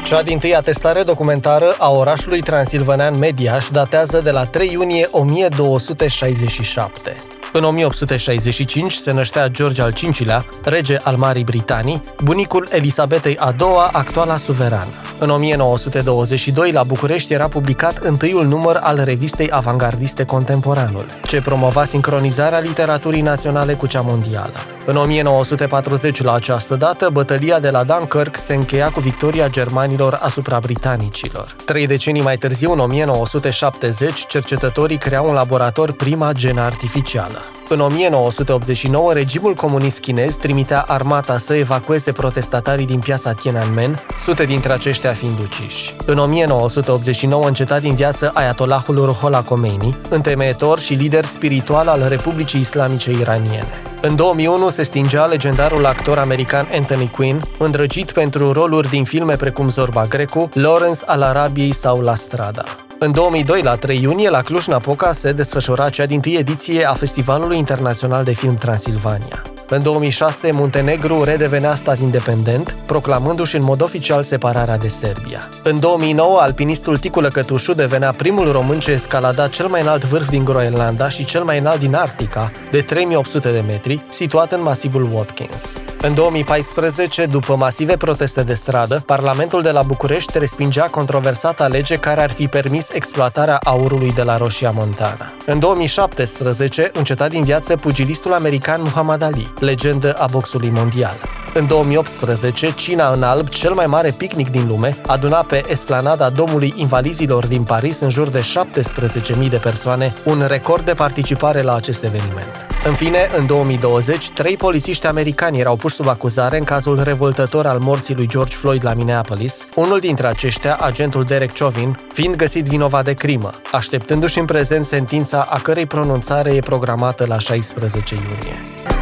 Cea dintâi atestare documentară a orașului transilvanean Mediaș datează de la 3 iunie 1267. În 1865 se năștea George al V-lea, rege al Marii Britanii, bunicul Elisabetei a II-a, actuala suverană. În 1922, la București era publicat întâiul număr al revistei avangardiste Contemporanul, ce promova sincronizarea literaturii naționale cu cea mondială. În 1940, la această dată, bătălia de la Dunkirk se încheia cu victoria germanilor asupra britanicilor. 3 decenii mai târziu, în 1970, cercetătorii creau un laborator prima genă artificială. În 1989, regimul comunist chinez trimitea armata să evacueze protestatarii din piața Tiananmen, sute dintre aceștia fiind uciși. În 1989 înceta din viață Ayatollahul Ruhollah Khomeini, întemeietor și lider spiritual al Republicii Islamice Iraniene. În 2001 se stingea legendarul actor american Anthony Quinn, îndrăgit pentru roluri din filme precum Zorba Grecu, Lawrence al Arabiei sau La Strada. În 2002, la 3 iunie, la Cluj-Napoca se desfășura cea dintâi ediție a Festivalului Internațional de Film Transilvania. În 2006, Muntenegru redevenea stat independent, proclamându-și în mod oficial separarea de Serbia. În 2009, alpinistul Ticu Lăcătușu devenea primul român ce escalada cel mai înalt vârf din Groenlanda și cel mai înalt din Arctica, de 3800 de metri, situat în masivul Watkins. În 2014, după masive proteste de stradă, Parlamentul de la București respingea controversata lege care ar fi permis exploatarea aurului de la Roșia Montana. În 2017, înceta din viață pugilistul american Muhammad Ali, legendă a boxului mondial. În 2018, Cina în alb, cel mai mare picnic din lume, aduna pe esplanada Domului Invalizilor din Paris în jur de 17.000 de persoane, un record de participare la acest eveniment. În fine, în 2020, 3 polițiști americani erau puși sub acuzare în cazul revoltător al morții lui George Floyd la Minneapolis, unul dintre aceștia, agentul Derek Chauvin, fiind găsit vinovat de crimă, așteptându-și în prezent sentința a cărei pronunțare e programată la 16 iunie.